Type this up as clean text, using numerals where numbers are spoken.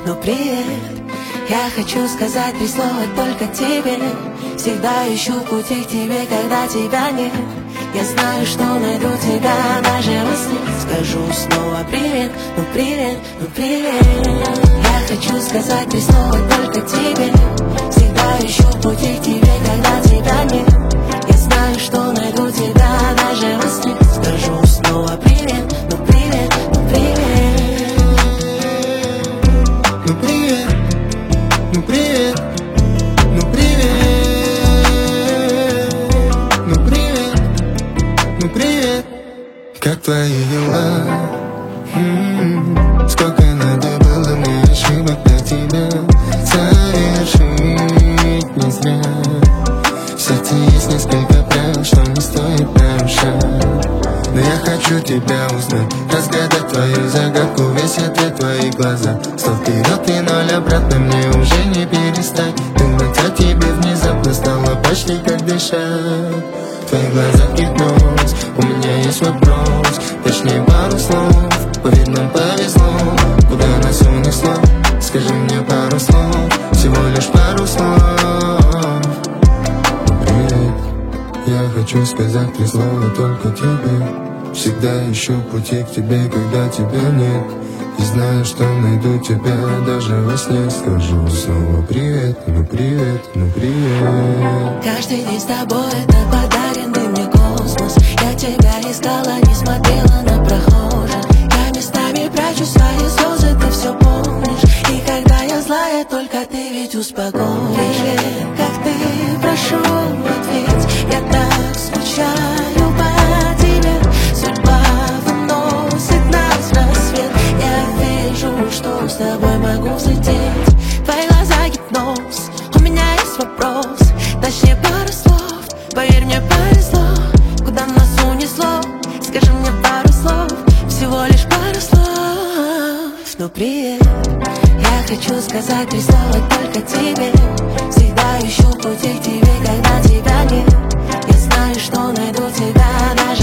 ну привет. Я хочу сказать 3 слова только тебе. Всегда ищу пути к тебе, когда тебя нет. Я знаю, что найду тебя даже во сне. Скажу снова привет, ну привет, ну привет. Я хочу сказать 3 слова только тебе. Всегда ищу пути к тебе, когда тебя нет. Я знаю, что найду тебя даже во сне. Скажу снова привет, ну привет, ну привет. Ну привет, ну привет, ну привет, ну привет, ну привет. Как твои дела? Сколько надо было мне ошибок для тебя совершить не зря. В сердце есть несколько правил, что не стоит нарушать. Но я хочу тебя узнать, разгадать твою загадку, весь ответ твои глаза. 100 вперед и 0 обратно, мне уже не перестать думать о тебе. Внезапно стало почти как дышать. Твои глаза гипноз, у меня есть вопрос, точнее пару слов. Поверь, нам повезло, куда нас унесло. Скажи мне пару слов, всего лишь пару слов. Привет, я хочу сказать 3 слова только тебе. Всегда ищу пути к тебе, когда тебя нет. И знаю, что найду тебя даже во сне. Скажу снова привет, ну привет, ну привет. Каждый день с тобой это подаренный мне космос. Я тебя искала, не смотрела на прохожих. Я местами прячу свои слезы, ты все помнишь. И когда я злая, только ты ведь успокоишь. Привет, как ты, прошу, ответь. Я так скучаю по тебе. Судьба выносит нас в рассвет. Я вижу, что с тобой могу взлететь. Твои глаза гипноз, у меня есть вопрос, точнее пару слов. Поверь, мне повезло, куда нас унесло. Скажи мне пару слов, всего лишь пару слов. Ну привет, я хочу сказать 3 слова только тебе. Всегда ищу пути к тебе, когда тебя нет. Я знаю, что найду тебя даже